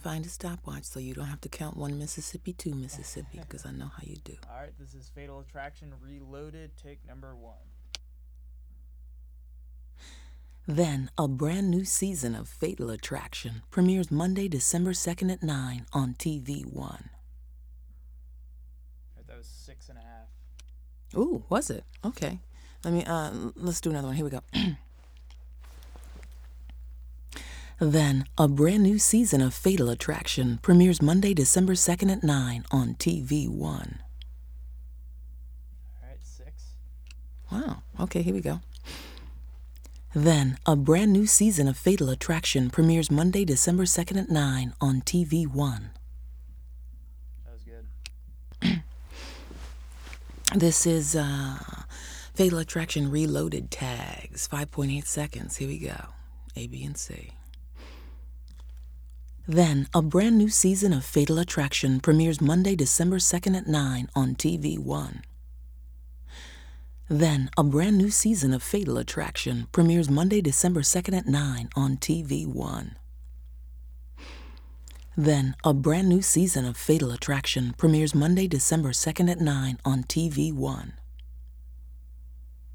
find a stopwatch so you don't have to count 1 Mississippi, 2 Mississippi, because I know how you do. All right, this is Fatal Attraction Reloaded, take number 1. Then, a brand new season of Fatal Attraction premieres Monday, December 2nd at 9 on TV One. That was 6.5. Ooh, was it? Okay. Let's do another one. Here we go. Then, a brand new season of Fatal Attraction premieres Monday, December 2nd at 9 on TV One. All right, 6. Wow. Okay, here we go. Then, a brand new season of Fatal Attraction premieres Monday, December 2nd at 9 on TV One. That was good. This is Fatal Attraction Reloaded tags, 5.8 seconds. Here we go. A, B, and C. Then, a brand new season of Fatal Attraction premieres Monday, December 2nd at 9 on TV One. Then, a brand new season of Fatal Attraction premieres Monday, December 2nd at 9 on TV One. Then, a brand new season of Fatal Attraction premieres Monday, December 2nd at 9 on TV One.